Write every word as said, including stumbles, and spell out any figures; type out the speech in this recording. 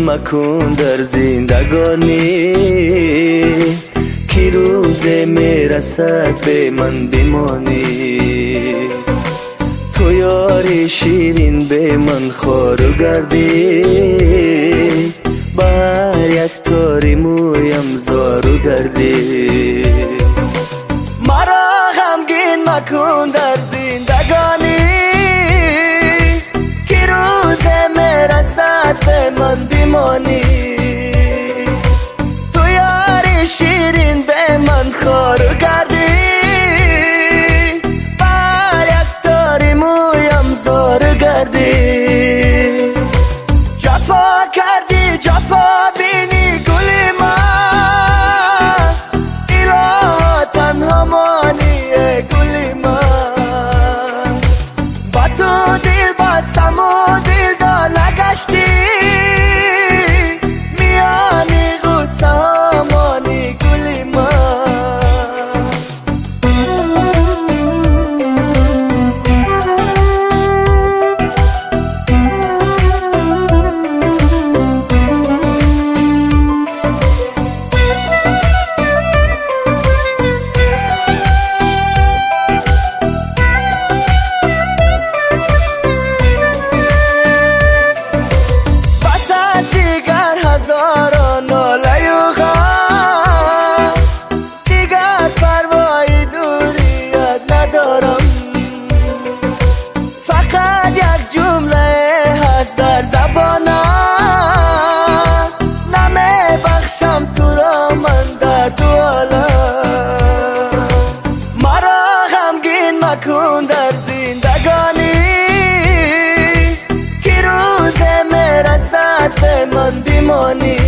مکن در زندگانی که روز میرسد به من بمانی. تو یاری شیرین به من خارو گردی، بر یک تاری مویم زارو گردی. مرا غمگین مکن در زندگانی که روز میرسد به من بمانی. تو یاری شیرین به من خارو گردی، بر یک تاری مویم زارو گردی. جفا کردی جفا بینی گلی من، الها تنها مانی گلی من. با تو دل بستم و دل دار نگشتی، میانی غصه ها مانی گلی من. هزاران ناله و غم، دیگر پروای دوریت ندارم. فقط یک جمله هست در زبانم، نمی بخشم تو را من در دو عالم. مرا غمگین مکن در زندگانی که روز میرسد به من بمانی.